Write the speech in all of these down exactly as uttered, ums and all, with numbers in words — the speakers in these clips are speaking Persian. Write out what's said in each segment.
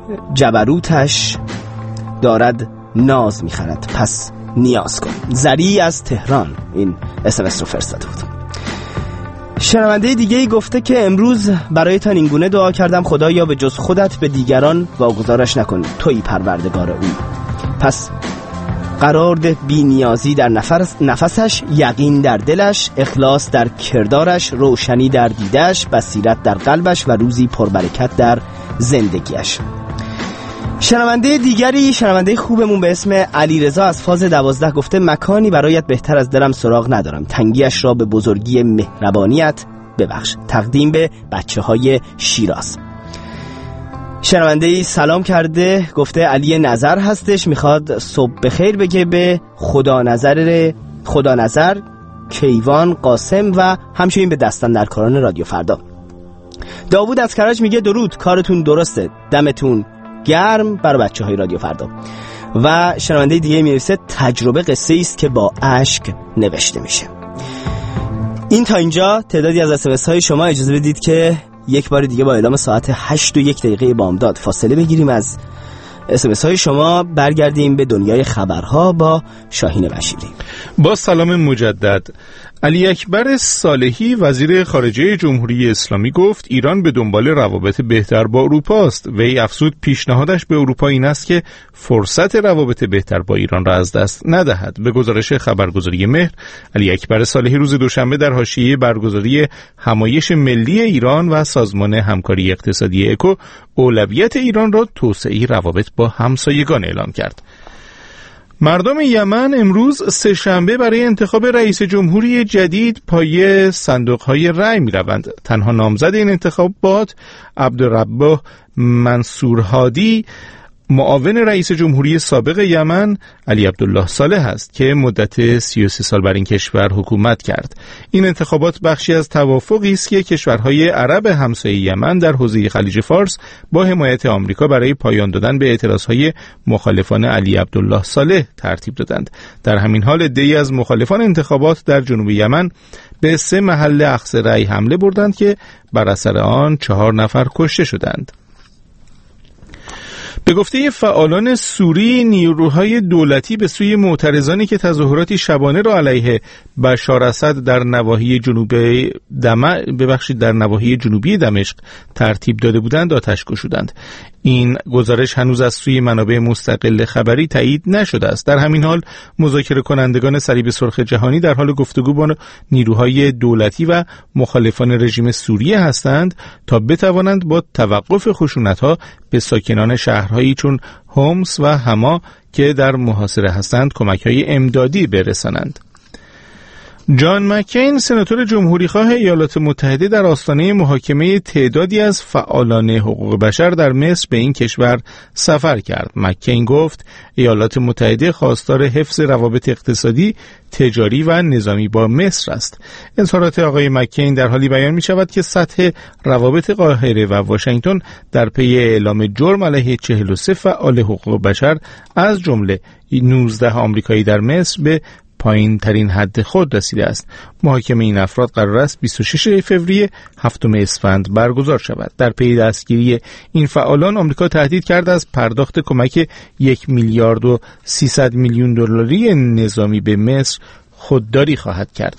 جبروتش دارد ناز میخرد، پس نیاز کن. زری از تهران این اس ام اس رو فرستاده بود. شنونده دیگه ای گفته که امروز برایتان این گونه دعا کردم خدایا به جز خودت به دیگران واگذارش نکن، تویی پروردگار اون. پس قرار ده بی نیازی در نفس نفسش، یقین در دلش، اخلاص در کردارش، روشنی در دیدش، بصیرت در قلبش و روزی پربرکت در زندگیش. شنونده دیگری، شنونده خوبمون به اسم علیرضا از فاز دوازده گفته مکانی برایت بهتر از دلم سراغ ندارم، تنگیش را به بزرگی مهربانیت ببخش. تقدیم به بچه های شیراز. شنونده سلام کرده گفته علی نظر هستش، میخواد صبح بخیر بگه به خدا نظر خدا نظر کیوان قاسم و همچنین به دستاندرکاران رادیو فردا. داوود از کرج میگه درود، کارتون درسته، دمتون گرم برای بچه های رادیو فردا. و شنونده دیگه می‌نویسه تجربه قصه است که با اشک نوشته میشه. این تا اینجا تعدادی از اس ام اس های شما. اجازه بدید که یک بار دیگه با اعلام ساعت هشت و یک دقیقه بامداد فاصله بگیریم از اس ام اس های شما، برگردیم به دنیای خبرها با شاهین بشیری. با سلام مجدد. علی اکبر صالحی وزیر خارجه جمهوری اسلامی گفت ایران به دنبال روابط بهتر با اروپا است. وی افزود پیشنهادش به اروپا این است که فرصت روابط بهتر با ایران را از دست ندهد. به گزارش خبرگزاری مهر، علی اکبر صالحی روز دوشنبه در حاشیه برگزاری همایش ملی ایران و سازمان همکاری اقتصادی اکو اولویت ایران را توسعه روابط با همسایگان اعلام کرد. مردم یمن امروز سه شنبه برای انتخاب رئیس جمهوری جدید پای صندوق‌های رأی می‌روند. تنها نامزد این انتخابات عبدالرب منصور هادی، معاون رئیس جمهوری سابق یمن علی عبدالله صالح است که مدت سی و سه سال بر این کشور حکومت کرد. این انتخابات بخشی از توافقی است که کشورهای عرب همسایه یمن در حوزه خلیج فارس با حمایت آمریکا برای پایان دادن به اعتراضهای مخالفان علی عبدالله صالح ترتیب دادند. در همین حال عده‌ای از مخالفان انتخابات در جنوب یمن به سه محل اخذ رأی حمله بردند که بر اثر آن چهار نفر کشته شدند. به گفته فعالان سوری، نیروهای دولتی به سوی معترضانی که تظاهراتی شبانه را علیه بشار اسد در نواحی جنوبی دمشق ببخشید در نواحی جنوبی دمشق ترتیب داده بودند آتش گشودند. این گزارش هنوز از سوی منابع مستقل خبری تایید نشده است. در همین حال مذاکره کنندگان صلیب سرخ جهانی در حال گفتگو با نیروهای دولتی و مخالفان رژیم سوریه هستند تا بتوانند با توقف خشونت‌ها به ساکنان شهرهایی چون هومس و حما که در محاصره هستند کمک‌های امدادی برسانند. جان مکین، سناتور جمهوریخواه ایالات متحده، در آستانه محاکمه تعدادی از فعالان حقوق بشر در مصر به این کشور سفر کرد. مکین گفت ایالات متحده خواستار حفظ روابط اقتصادی، تجاری و نظامی با مصر است. اظهارات آقای مکین در حالی بیان می شود که سطح روابط قاهره و واشنگتن در پی اعلام جرم علیه چهل و سه فعال حقوق بشر از جمله نوزده آمریکایی در مصر به پایین ترین حد خود رسیده است. محاکمه این افراد قرار است بیست و ششم فوریه هفتم اسفند برگزار شود. در پی دستگیری این فعالان آمریکا تهدید کرده از پرداخت کمک یک میلیارد و سیصد میلیون دلاری نظامی به مصر خودداری خواهد کرد.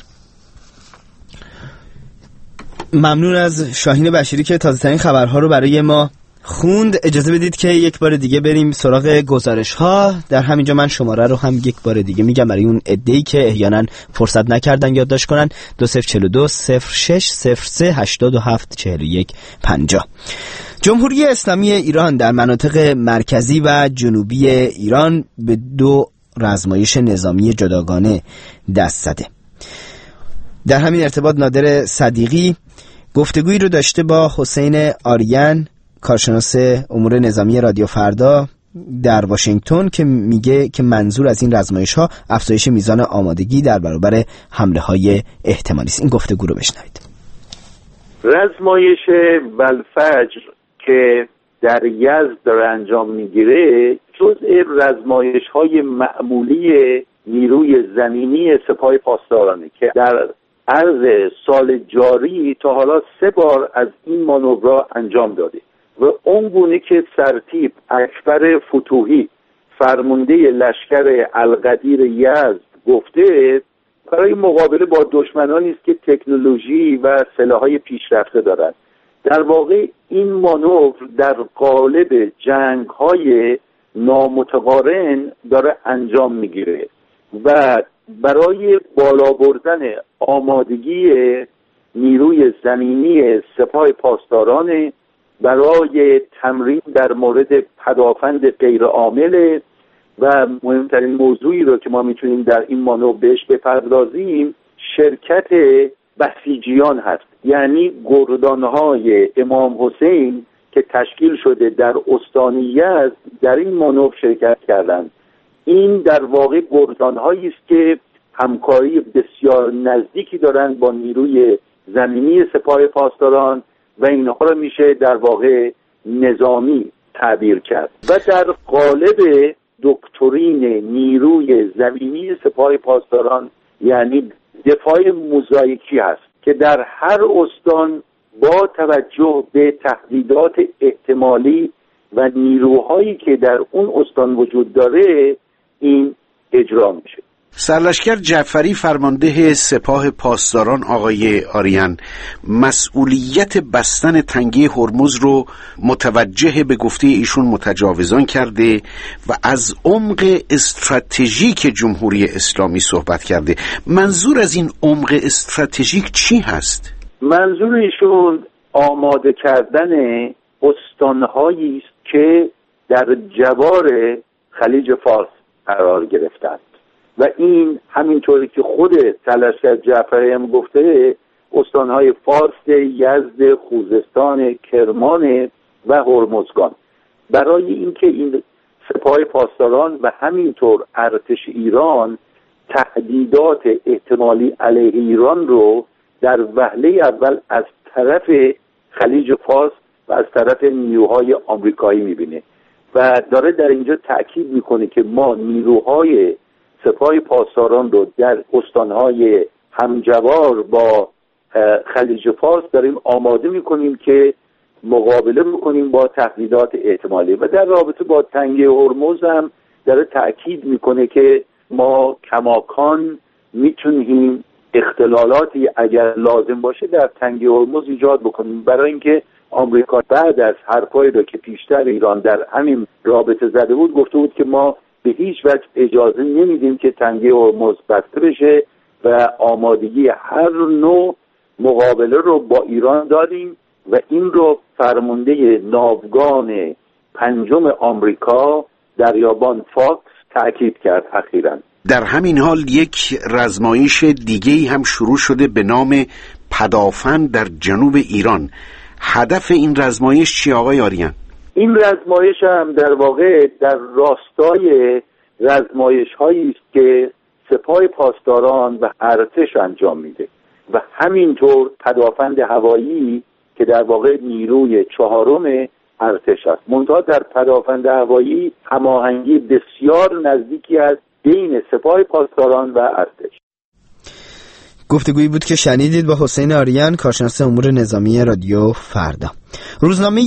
ممنون از شاهین بشیری که تازه ترین خبرها رو برای ما خوند. اجازه بدید که یک بار دیگه بریم سراغ گزارش ها. در همینجا من شماره رو هم یک بار دیگه میگم برای اون عده‌ای که احیانا فرصت نکردن یادداشت کنن. دو صفر چهار دو صفر شش صفر سه هشتاد و هفت چهل و یک پنجاه. جمهوری اسلامی ایران در مناطق مرکزی و جنوبی ایران به دو رزمایش نظامی جداگانه دست زده. در همین ارتباط نادر صدیقی گفتگویی رو داشته با حسین آریان، کارشناس امور نظامی رادیو فردا در واشنگتن، که میگه که منظور از این رزمایش‌ها افزایش میزان آمادگی در برابر حمله‌های احتمالی است. این گفتگو رو بشنوید. رزمایش بلفجر که در یزد داره انجام میگیره جزء رزمایش‌های معمولی نیروی زمینی سپاه پاسدارانه که در عرض سال جاری تا حالا سه بار از این مانورها انجام داده و اون گونه که سرتیپ اکبر فتوحی فرمانده لشکر القدیر یزد گفته برای مقابله با دشمنانی است که تکنولوژی و سلاح‌های پیشرفته دارند. در واقع این مانور در قالب جنگ‌های نامتقارن داره انجام میگیره و برای بالا بردن آمادگی نیروی زمینی سپاه پاسداران، برای تمرین در مورد پدافند غیرعامل و مهمترین موضوعی رو که ما میتونیم در این مانور بهش بپردازیم شرکت بسیجیان هست، یعنی گردانهای امام حسین که تشکیل شده در استان یزد در این مانور شرکت کردند. این در واقع گردانهایی است که همکاری بسیار نزدیکی دارند با نیروی زمینی سپاه پاسداران و اینها رو میشه در واقع نظامی تعبیر کرد و در قالب دکترین نیروی زمینی سپاه پاسداران یعنی دفاع موزاییکی هست که در هر استان با توجه به تهدیدات احتمالی و نیروهایی که در اون استان وجود داره این اجرا میشه. سرلشکر جعفری فرمانده سپاه پاسداران آقای آریان مسئولیت بستن تنگه هرمز رو متوجه به گفته ایشون متجاوزان کرده و از عمق استراتژیک جمهوری اسلامی صحبت کرده. منظور از این عمق استراتژیک چی هست؟ منظور ایشون آماده کردن استانهایی است که در جوار خلیج فارس قرار گرفتند و این همینطوری که خود سرلشکر جعفری هم گفته استانهای فارس، یزد، خوزستان، کرمان و هرمزگان. برای اینکه این سپاه پاسداران و همینطور ارتش ایران تهدیدات احتمالی علیه ایران رو در وهله اول از طرف خلیج فارس و از طرف نیروهای آمریکایی میبینه و داره در اینجا تأکید میکنه که ما نیروهای سپاه پاسداران رو در استانهای همجوار با خلیج فارس داریم آماده میکنیم که مقابله میکنیم با تهدیدات احتمالی و در رابطه با تنگه هرمز هم داره تأکید میکنه که ما کماکان میتونیم اختلالاتی اگر لازم باشه در تنگه هرمز ایجاد بکنیم، برای اینکه آمریکا بعد از حرفایی رو که پیشتر ایران در همین رابطه زده بود گفته بود که ما به هیچ وجه اجازه نمیدیم که تنگه هرمز بسته بشه و آمادگی هر نوع مقابله رو با ایران داریم و این رو فرمانده ناوگان پنجم آمریکا دریابان فاکس تأکید کرد اخیراً. در همین حال یک رزمایش دیگه‌ای هم شروع شده به نام پدافند در جنوب ایران. هدف این رزمایش چی آقای آریان؟ این رزمایش هم در واقع در راستای رزمایش هایی است که سپاه پاسداران و ارتش انجام میده و همینطور پدافند هوایی که در واقع نیروی چهارم ارتش است. منتها در پدافند هوایی هماهنگی بسیار نزدیکی است بین سپاه پاسداران و ارتش. گفتگویی بود که شنیدید با حسین آریان، کارشناس امور نظامی رادیو فردا. روزنامه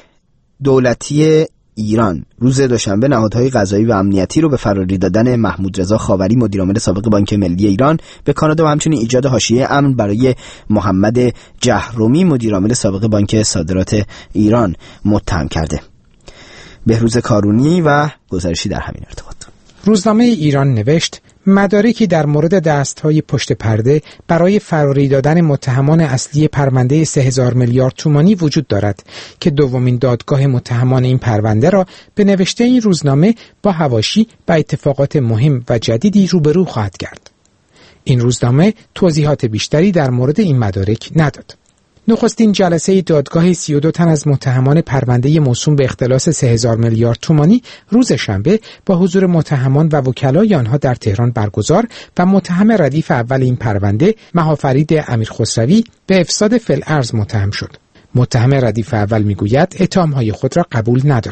دولتی ایران روز دوشنبه نهادهای قضایی و امنیتی رو به فراری دادن محمود رضا خاوری مدیرعامل سابق بانک ملی ایران به کانادا و همچنین ایجاد حاشیه امن برای محمد جهرومی مدیرعامل سابق بانک صادرات ایران متهم کرده. بهروز کارونی و گزارشی در همین ارتباط. روزنامه ایران نوشت مدارکی در مورد دستهای پشت پرده برای فراری دادن متهمان اصلی پرونده سه هزار میلیارد تومانی وجود دارد که دومین دادگاه متهمان این پرونده را به نوشته این روزنامه با حواشی و اتفاقات مهم و جدیدی روبرو خواهد کرد. این روزنامه توضیحات بیشتری در مورد این مدارک نداد. نخستین جلسه دادگاه سی و دو تن از متهمان پرونده موسوم به اختلاس سه هزار میلیارد تومانی روز شنبه با حضور متهمان و وکلای آنها در تهران برگزار و متهم ردیف اول این پرونده مهافرید امیرخسروی به افساد فی الارض متهم شد. متهم ردیف اول میگوید اتهام‌های خود را قبول ندارد.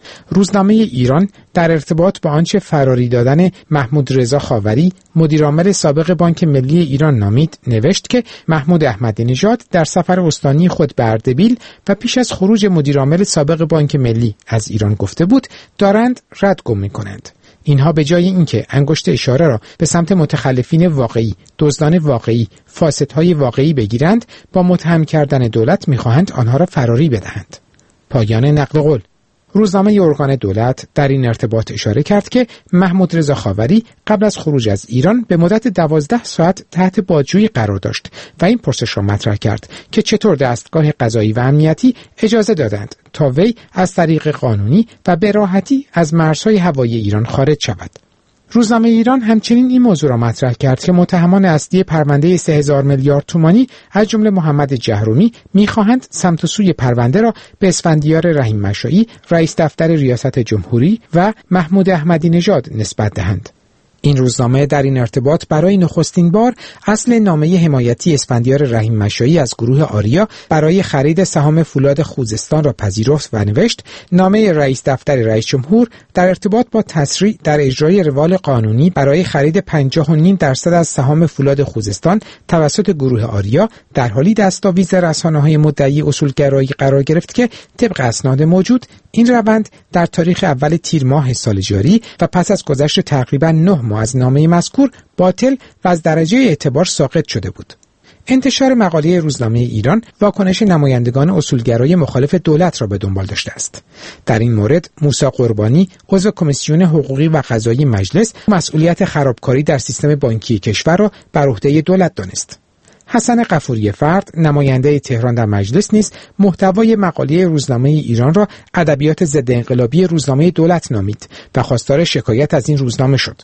روزنامه ایران در ارتباط با آنچه فراری دادن محمود رضا خاوری مدیرعامل سابق بانک ملی ایران نامید نوشت که محمود احمدی نژاد در سفر استانی خود به اردبیل و پیش از خروج مدیرعامل سابق بانک ملی از ایران گفته بود دارند ردگم می‌کنند. اینها به جای اینکه انگشت اشاره را به سمت متخلفین واقعی، دزدان واقعی، فاسدهای واقعی بگیرند، با متهم کردن دولت می‌خواهند آنها را فراری بدهند. پایان نقل قول. روزنامه ارگان دولت در این ارتباط اشاره کرد که محمود رضا خاوری قبل از خروج از ایران به مدت دوازده ساعت تحت بازجویی قرار داشت و این پرسش را مطرح کرد که چطور دستگاه قضایی و امنیتی اجازه دادند تا وی از طریق قانونی و به راحتی از مرزهای هوایی ایران خارج شود. روزنامه ایران همچنین این موضوع را مطرح کرد که متهمان اصلی پرونده سه هزار میلیارد تومانی از جمله محمد جهرومی می‌خواهند سمت و سوی پرونده را به اسفندیار رحیم مشایی، رئیس دفتر ریاست جمهوری و محمود احمدی نژاد نسبت دهند. این روزنامه در این ارتباط برای نخستین بار اصل نامه حمایتی اسفندیار رحیم مشایی از گروه آریا برای خرید سهام فولاد خوزستان را پذیرفت و نوشت نامه رئیس دفتر رئیس جمهور در ارتباط با تسریع در اجرای روال قانونی برای خرید پنجاه و نیم درصد از سهام فولاد خوزستان توسط گروه آریا در حالی دستاویز رسانه‌های مدعی اصولگرایی قرار گرفت که طبق اسناد موجود این روند در تاریخ اول تیر ماه سال جاری و پس از گذشت تقریباً نه ماه از نامه مذکور باطل و از درجه اعتبار ساقط شده بود. انتشار مقاله روزنامه ایران واکنش نمایندگان اصولگرای مخالف دولت را به دنبال داشته است. در این مورد موسی قربانی عضو کمیسیون حقوقی و قضایی مجلس مسئولیت خرابکاری در سیستم بانکی کشور را بر عهده دولت دانست. حسن غفوری فرد نماینده تهران در مجلس نیز محتوای مقاله روزنامه ایران را ادبیات ضد انقلابی روزنامه دولت نامید و خواستار شکایت از این روزنامه شد.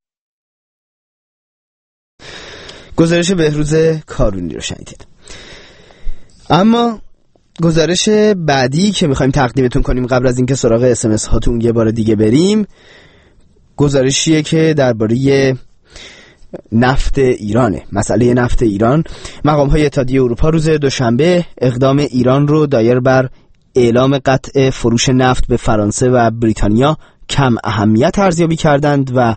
گزارش بهروز کارونی رو شنیدید. اما گزارش بعدی که میخوایم تقدیمتون کنیم قبل از اینکه سراغ اس ام اس هاتون یه بار دیگه بریم، گزارشیه که درباره نفت ایرانه. مسئله نفت ایران. مقام‌های اتحادیه اروپا روز دوشنبه اقدام ایران رو دایر بر اعلام قطع فروش نفت به فرانسه و بریتانیا کم اهمیت ارزیابی کردند و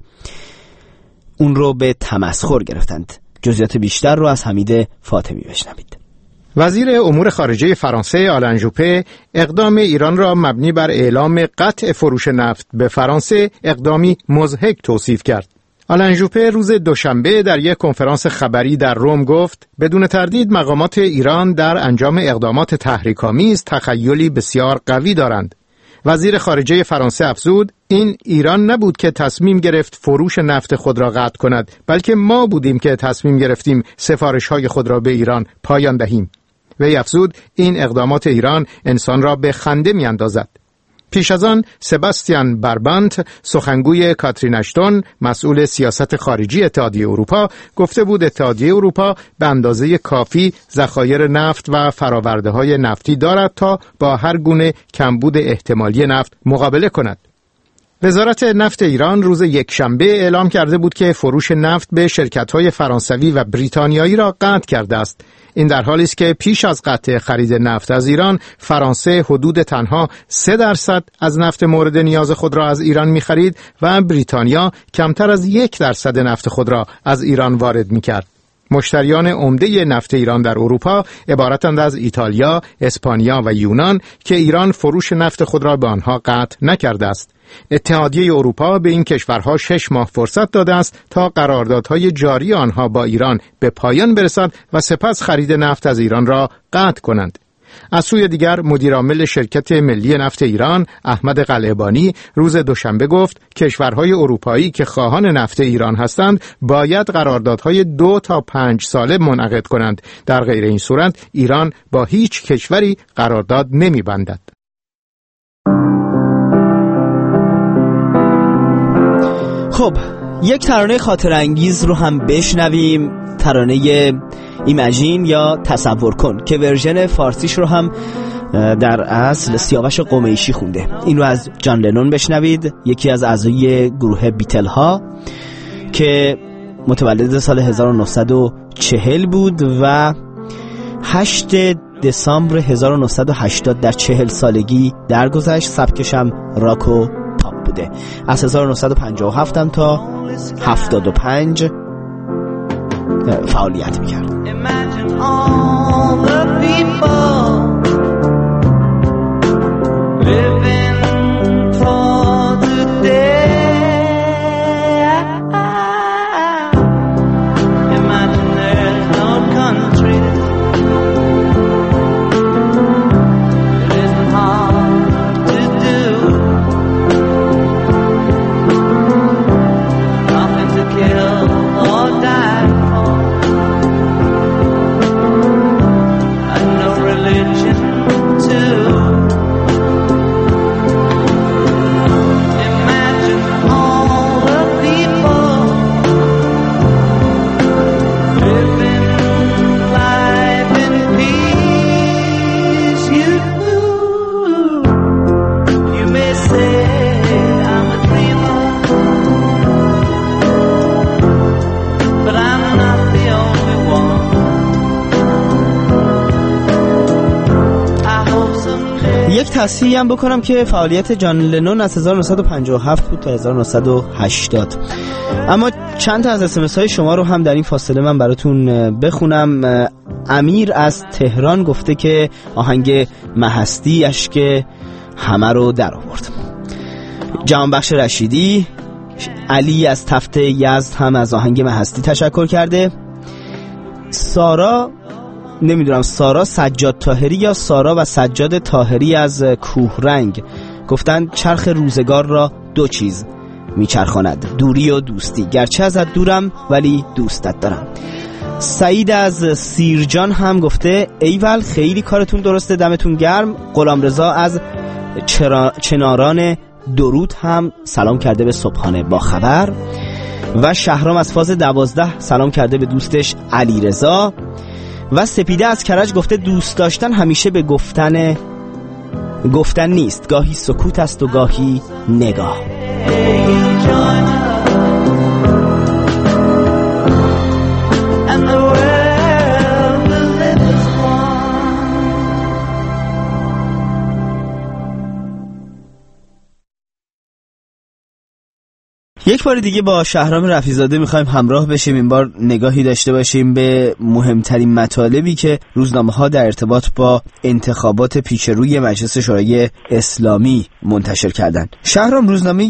اون رو به تمسخر گرفتند. جزئیات بیشتر رو از حمید فاطمی بشنوید. وزیر امور خارجه فرانسه آلن ژوپه اقدام ایران را مبنی بر اعلام قطع فروش نفت به فرانسه اقدامی مضحک توصیف کرد. آلن ژوپه روز دوشنبه در یک کنفرانس خبری در روم گفت بدون تردید مقامات ایران در انجام اقدامات تحریک‌آمیز تخیلی بسیار قوی دارند. وزیر خارجه فرانسه افزود این ایران نبود که تصمیم گرفت فروش نفت خود را قطع کند، بلکه ما بودیم که تصمیم گرفتیم سفارش‌های خود را به ایران پایان دهیم. وی افزود این اقدامات ایران انسان را به خنده می‌اندازد. پیش از آن سباستیان بربانت سخنگوی کاترین اشتون مسئول سیاست خارجی اتحادیه اروپا گفته بود اتحادیه اروپا به اندازه کافی ذخایر نفت و فرآورده‌های نفتی دارد تا با هر گونه کمبود احتمالی نفت مقابله کند. وزارت نفت ایران روز یکشنبه اعلام کرده بود که فروش نفت به شرکت‌های فرانسوی و بریتانیایی را قطع کرده است. این در حالی است که پیش از قطع خرید نفت از ایران، فرانسه حدود تنها سه درصد از نفت مورد نیاز خود را از ایران می‌خرید و بریتانیا کمتر از یک درصد نفت خود را از ایران وارد می‌کرد. مشتریان عمده نفت ایران در اروپا عبارتند از ایتالیا، اسپانیا و یونان که ایران فروش نفت خود را به آنها قطع نکرده است. اتحادیه اروپا به این کشورها شش ماه فرصت داده است تا قراردادهای جاری آنها با ایران به پایان برسد و سپس خرید نفت از ایران را قطع کنند. از سوی دیگر مدیرعامل شرکت ملی نفت ایران احمد قلعه‌بانی روز دوشنبه گفت کشورهای اروپایی که خواهان نفت ایران هستند باید قراردادهای دو تا پنج ساله منعقد کنند. در غیر این صورت ایران با هیچ کشوری قرارداد نمی‌بندد. خب یک ترانه خاطر انگیز رو هم بشنویم، ترانه ایمجین یا تصور کن که ورژن فارسیش رو هم در اصل سیاوش قمیشی خونده. این رو از جان لنون بشنوید، یکی از اعضای گروه بیتل ها که متولد سال هزار و نهصد و چهل بود و هشت دسامبر هزار و نهصد و هشتاد در چهل سالگی درگذشت. سبکشم راک و پاپ بوده. از هزار و نهصد و پنجاه و هفت تا هفتاد و پنج فعالیت میکرد. یک تصحیحی هم بکنم که فعالیت جان لنون از هزار و نهصد و پنجاه و هفت بود تا هزار و نهصد و هشتاد. اما چند تا از اسمس های شما رو هم در این فاصله من براتون بخونم. امیر از تهران گفته که آهنگ مهستی اشک همه رو در آورد. جهانبخش رشیدی، علی از تفت یزد هم از آهنگ مهستی تشکر کرده. سارا، نمیدونم سارا سجاد طاهری یا سارا و سجاد طاهری از کوهرنگ گفتن چرخ روزگار را دو چیز میچرخاند، دوری و دوستی، گرچه ازت دورم ولی دوستت دارم. سعید از سیرجان هم گفته ایول خیلی کارتون درسته، دمتون گرم. غلامرضا از چرا... چناران درود هم سلام کرده به صبحانه با خبر. و شهرام از فاز دوازده سلام کرده به دوستش علیرضا. و سپیده از کرج گفته دوست داشتن همیشه به گفتن گفتن نیست، گاهی سکوت است و گاهی نگاه. یک بار دیگه با شهرام رفیع‌زاده میخوایم همراه بشیم، این بار نگاهی داشته باشیم به مهمترین مطالبی که روزنامه‌ها در ارتباط با انتخابات پیشروی مجلس شورای اسلامی منتشر کردن. شهرام، روزنامه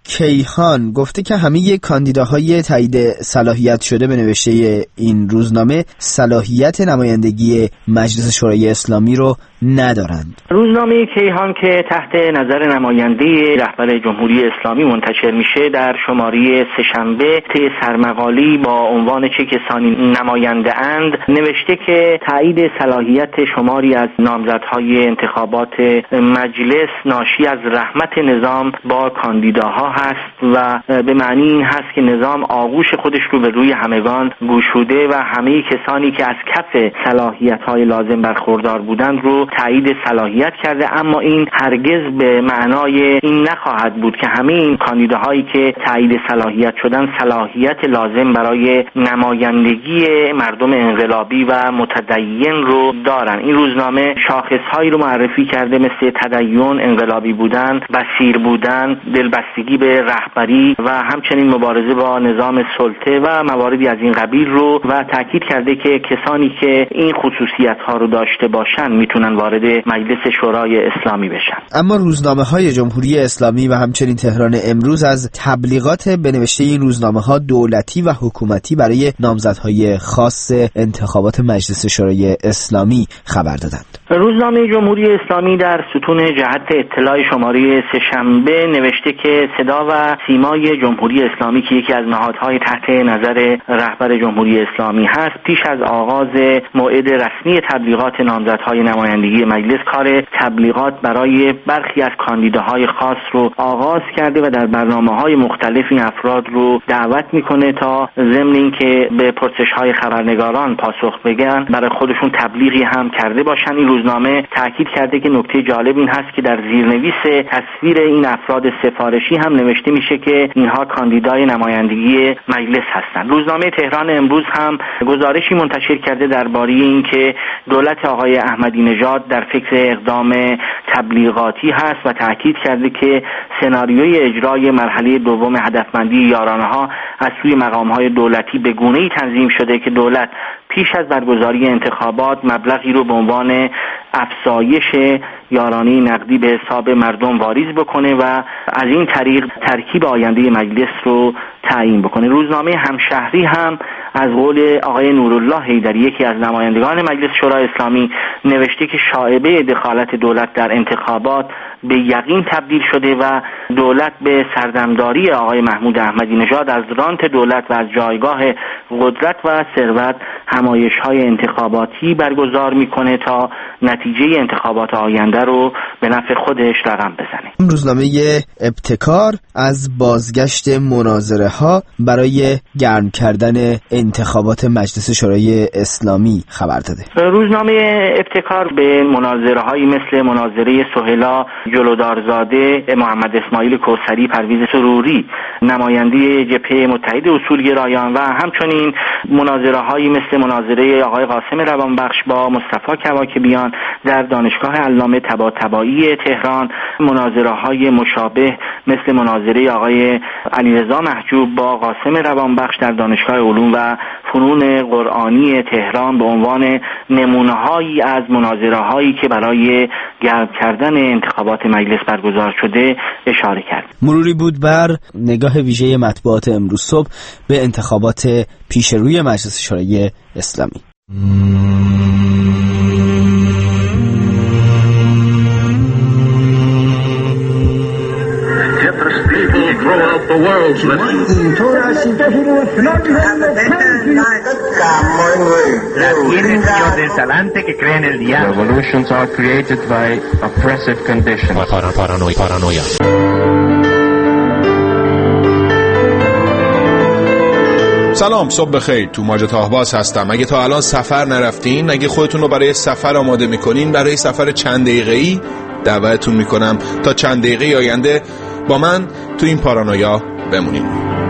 کیهان گفته که همه کاندیداهای تایید صلاحیت شده به نوشته این روزنامه صلاحیت نمایندگی مجلس شورای اسلامی رو ندارند. روزنامه کیهان که تحت نظر نماینده رهبر جمهوری اسلامی منتشر میشه در شماره سه‌شنبه طی سرمقالی با عنوان چه کسانی نماینده اند نوشته که تایید صلاحیت شماری از نامزدهای انتخابات مجلس ناشی از رحمت نظام با کاندیداها هست و به معنی این هست که نظام آغوش خودش رو به روی همگان گشوده و همه کسانی که از کف صلاحیت‌های لازم برخوردار بودند رو تایید صلاحیت کرده، اما این هرگز به معنای این نخواهد بود که همه این کاندیداهایی که تایید صلاحیت شدن صلاحیت لازم برای نمایندگی مردم انقلابی و متدین رو دارن. این روزنامه شاخصهایی رو معرفی کرده مثل تدین، انقلابی بودن، بصیر بودن، دلبستگی به رهبری و همچنین مبارزه با نظام سلطه و مواردی از این قبیل رو و تاکید کرده که کسانی که این خصوصیت ها رو داشته باشن میتونن وارد مجلس شورای اسلامی بشن. اما روزنامه‌های جمهوری اسلامی و همچنین تهران امروز از تبلیغات به نوشته این روزنامه‌ها دولتی و حکومتی برای نامزدهای خاص انتخابات مجلس شورای اسلامی خبر دادند. روزنامه جمهوری اسلامی در ستون جهت اطلاع شماره سه‌شنبه نوشته که صدا و سیمای جمهوری اسلامی که یکی از نهادهای تحت نظر رهبر جمهوری اسلامی هست، پیش از آغاز موعد رسمی تبلیغات نامزدهای نمایندگی نمایندگی مجلس کار تبلیغات برای برخی از کاندیداهای خاص رو آغاز کرده و در برنامه‌های مختلف این افراد رو دعوت میکنه تا ضمن اینکه به پرسش‌های خبرنگاران پاسخ بگن برای خودشون تبلیغی هم کرده باشن. این روزنامه تاکید کرده که نکته جالب این هست که در زیرنویس تصویر این افراد سفارشی هم نوشته میشه که اینها کاندیدای نمایندگی مجلس هستند. روزنامه تهران امروز هم گزارشی منتشر کرده درباره اینکه دولت آقای احمدی نژاد در فکر اقدام تبلیغاتی هست و تاکید کرده که سناریوی اجرای مرحله دوم هدفمندی یارانه‌ها از سوی مقام‌های دولتی به گونه‌ای تنظیم شده که دولت پیش از برگزاری انتخابات مبلغی رو به عنوان افزایش یارانه نقدی به حساب مردم واریز بکنه و از این طریق ترکیب آینده مجلس رو تعیین بکنه. روزنامه همشهری هم از قول آقای نورالله حیدری یکی از نمایندگان مجلس شورای اسلامی نوشته که شایبه دخالت دولت در انتخابات به یقین تبدیل شده و دولت به سردمداری آقای محمود احمدی نژاد از رانت دولت و از جایگاه قدرت و ثروت همایش‌های انتخاباتی برگزار میکنه تا نتیجه انتخابات آینده رو به نفع خودش رقم بزنه. روزنامه ابتکار از بازگشت مناظره ها برای گرم کردن انتخابات مجلس شورای اسلامی خبر داده. روزنامه ابتکار به مناظره هایی مثل مناظره سهیلا جلودارزاده، محمد اسماعیل کوثری، پرویز سروری نماینده جبهه متحد اصولگرایان و همچنین مناظره هایی مثل مناظره آقای قاسم روانبخش با مصطفی کواکبیان در دانشگاه علامه طباطبایی تهران، مناظره های مشابه مثل مناظره آقای علیرضا محجوب با قاسم روانبخش در دانشگاه علوم و فنون قرآنی تهران به عنوان نمونه‌هایی از مناظره‌هایی که برای گرم کردن انتخابات مجلس برگزار شده اشاره کرد. مروری بود بر نگاه ویژه مطبوعات امروز صبح به انتخابات پیش روی مجلس شورای اسلامی. The world's Revolutions are created by oppressive conditions. Paranoia. Paranoia. سلام، صبح بخیر. تو ماجد تاهباز هستم. اگه تا الان سفر نرفتین، اگه خودتون رو برای سفر آماده میکنین، برای سفر چند دقیقه‌ای دعوتتون میکنم تا چند دقیقه آینده با من تو این پارانویا بمونین.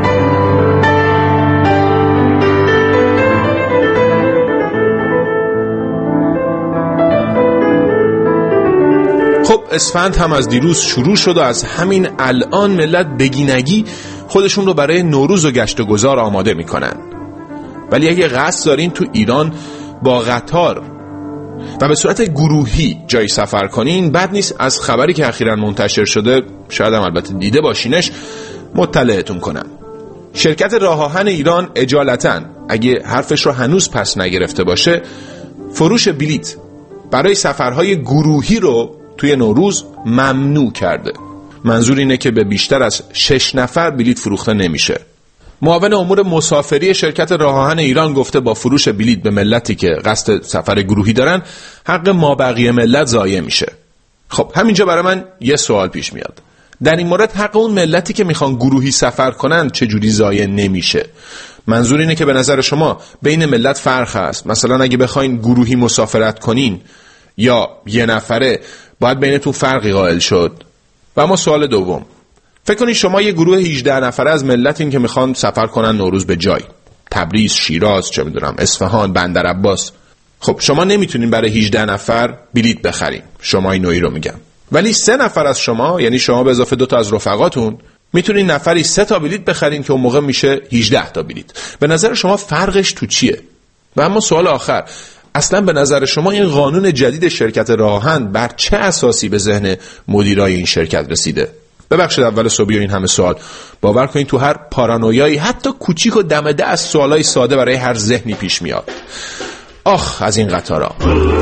خب اسفند هم از دیروز شروع شد و از همین الان ملت بگینگی خودشون رو برای نوروز و گشت و گذار آماده میکنن. ولی اگه قصد دارین تو ایران با قطار و به صورت گروهی جای سفر کنین، بد نیست از خبری که اخیراً منتشر شده، شاید هم البته دیده باشینش، مطلعتون کنم. شرکت راه آهن ایران اجالتاً، اگه حرفش رو هنوز پس نگرفته باشه، فروش بلیت برای سفرهای گروهی رو توی نوروز ممنوع کرده. منظور اینه که به بیشتر از شش نفر بلیت فروخته نمیشه. معاون امور مسافری شرکت راه آهن ایران گفته با فروش بلیت به ملتی که قصد سفر گروهی دارن، حق مابقی ملت ضایع میشه. خب همینجا برای من یه سوال پیش میاد. در این مورد حق اون ملتی که میخوان گروهی سفر کنن چجوری ضایع نمیشه؟ منظور اینه که به نظر شما بین ملت فرق هست. مثلا اگه بخواین گروهی مسافرت کنین یا یه نفره، باید بینتون فرقی قائل شد. و اما سوال دوم، فکر کنید شما یه گروه هجده نفره از ملتین که میخوان سفر کنن نوروز به جای تبریز، شیراز، چه میدونم اصفهان، بندرعباس. خب شما نمیتونین برای هجده نفر بلیت بخرین، شما این نوعی رو میگم. ولی سه نفر از شما، یعنی شما به اضافه دو تا از رفقاتون، میتونین نفری سه تا بلیت بخرین که اون موقع میشه هجده تا بلیت. به نظر شما فرقش تو چیه؟ و اما سوال آخر، اصلا به نظر شما این قانون جدید شرکت راه آهن بر چه اساسی به ذهن مدیرای این شرکت رسیده؟ ببخشید اول صبحی و این همه سوال. باور کنید تو هر پارانویایی حتی کوچیک و دم دست سوالای ساده برای هر ذهنی پیش میاد. آخ از این قطارا،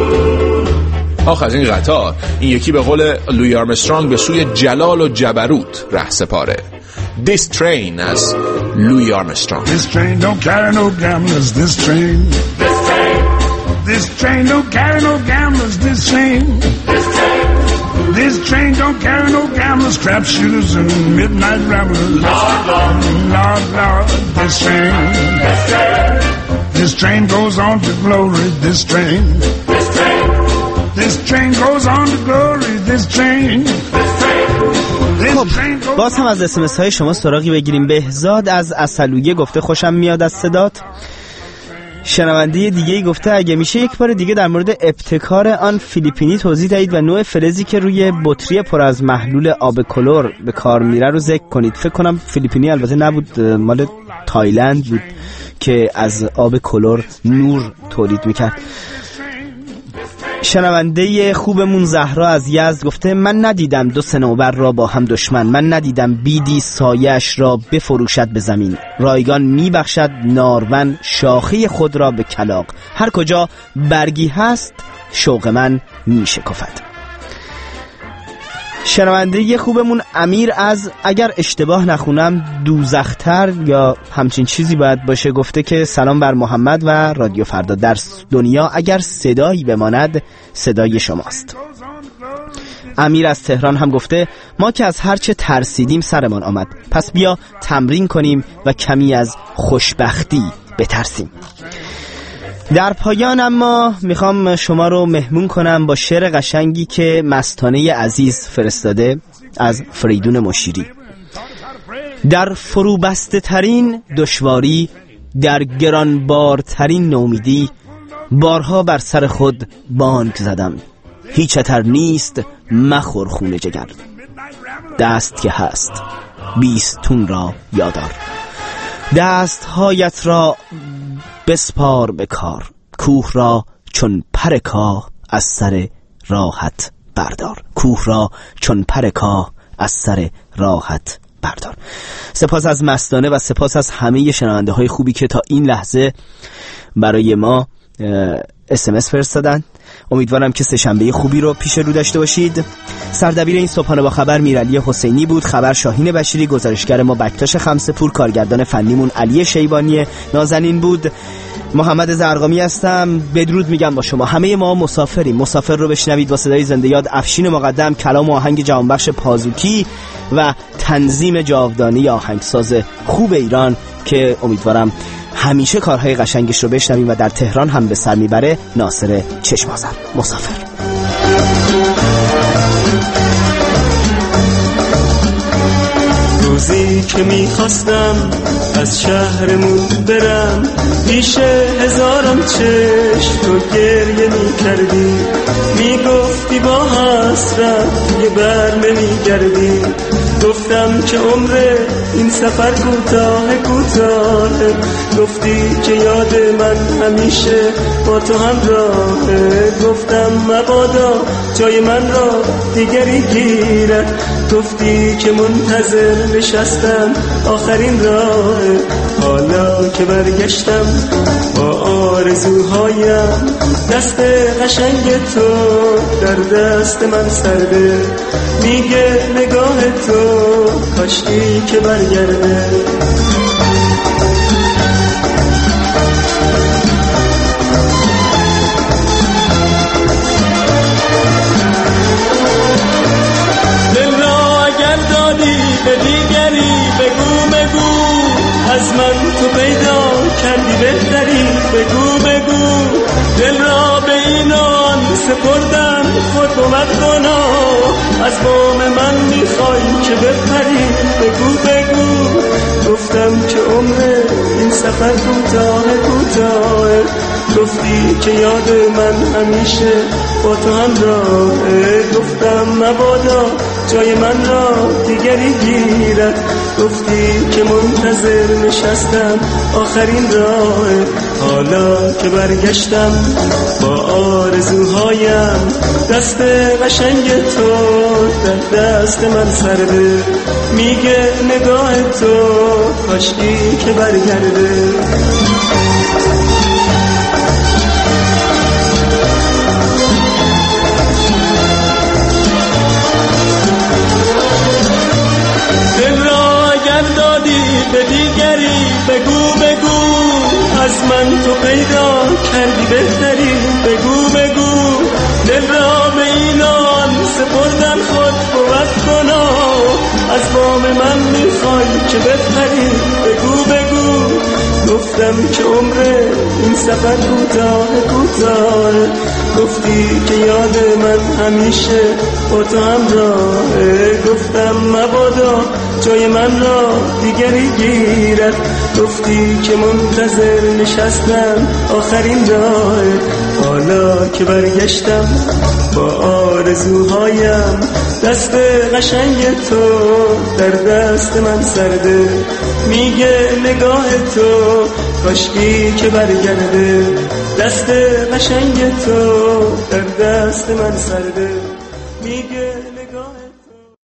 آخ از این قطار. این یکی به قول لوی آرمسترانگ به سوی جلال و جبروت رهسپاره. This train از لوی آرمسترانگ. This train don't carry no gamblers. This train This train This train don't carry no gamblers, this train. This train. This train don't carry no gamblers, crap shooters and midnight ramblers. Lord, Lord, Lord, Lord, this train. This train. This train goes on to glory, this train. This train. This train goes on to glory, this train. This train. خب باز هم از اسمس های شما سراغی بگیریم. بهزاد از اصلویه گفته خوشم میاد از صدات. شنونده دیگه گفته اگه میشه یک بار دیگه در مورد ابتکار آن فیلیپینی توضیح دهید و نوع فلزی که روی بطری پر از محلول آب کلور به کار میره رو ذکر کنید. فکر کنم فیلیپینی البته نبود، مال تایلند بود که از آب کلور نور تولید میکرد. شنونده خوبمون زهرا از یزد گفته من ندیدم دو صنوبر را با هم دشمن، من ندیدم بیدی سایش را بفروشد به زمین، رایگان میبخشد نارون شاخه خود را به کلاغ، هر کجا برگی هست شوق من میشکفد. شنونده خوبمون امیر از اگر اشتباه نخونم دوزختر یا همچین چیزی باید باشه گفته که سلام بر محمد و رادیو فردا، در دنیا اگر صدایی بماند صدای شماست. امیر از تهران هم گفته ما که از هرچه ترسیدیم سرمان آمد، پس بیا تمرین کنیم و کمی از خوشبختی بترسیم. در پایان اما میخوام شما رو مهمون کنم با شعر قشنگی که مستانه عزیز فرستاده از فریدون مشیری. در فروبسته ترین دشواری، در گرانبارترین نومیدی، بارها بر سر خود بانگ زدم، هیچ خطر نیست مخور خون جگر، دست که هست بیستون را یادار، دست هایت را بسپار به کار، کوه را چون پر کاه از سر راحت بردار، کوه را چون پر کاه از سر راحت بردار. سپاس از مستانه و سپاس از همه شنونده های خوبی که تا این لحظه برای ما اس ام اس فرستادن. امیدوارم که سه‌شنبه خوبی رو پیش رو داشته باشید. سردبیر این صبحانه با خبر میرعلی حسینی بود، خبر شاهین بشیری، گزارشگر ما بکتاش خمسه‌پور، کارگردان فنیمون علی شیبانی نازنین بود. محمد زرقامی هستم، بدرود میگم با شما. همه ما مسافریم، مسافر رو بشنوید با صدای زنده یاد افشین مقدم، کلام و آهنگ جهانبخش پازوکی و تنظیم جاودانی آهنگساز خوب ایران که امیدوارم همیشه کارهای قشنگش رو بشنویم و در تهران هم به سر میبره. ناصر چشمازر، مسافر. روزی که میخواستم از شهرمون برم، پیش هزارم چشم تو گریه میکردی، میگفتی با حسرت دیگه بر نمیگردی، گفتم که عمر این سفر کوتاه کوتاه، گفتی که یاد من همیشه با تو همراهه، گفتم مبادا جای من را دیگری گیرد، گفتی که منتظر نشستم آخرین راه، حالا که برگشتم با آرزوهایم، دست قشنگ تو در دست من سرده، میگه نگاه تو کاشکی که برگرده. دل را اگر دادی به دیگری بگو بگو، از من تو پیدا کردی بهتری بگو بگو، دل را به این آن سپردم خود بود گناه، از بام من میخوای که بپری بگو بگو، گفتم که عمر این سفر کوتاه کوتاه، گفتی که یاد من همیشه با تو همراهه، گفتم مبادا جای من را دیگری گیرد، گفتی که منتظر نشستم آخرین راه، حالا که برگشتم با آرزوهایم، دست قشنگ تو در دست من سرده، میگه نگاه تو کاشکی که برگرده. دل را اگر دادی به دیگری بگو بگو، از من من تو پیدا کردی بهتری. بگو بگو دل را به اینان سپردن خود بود کنا، از بام من میخوای که بپری. بگو بگو گفتم که عمر این سفر کوتاه کوتاه، گفتی که یاد من همیشه با تو همراهه. گفتم مبادا جای من را دیگری گیرد، گفتی که منتظر نشستم آخرین راه. حالا که برگشتم با آرزوهایم، دست قشنگ تو در دست من سرده. میگه نگاه تو کاشکی که برگرده، دست قشنگ تو در دست من سرده.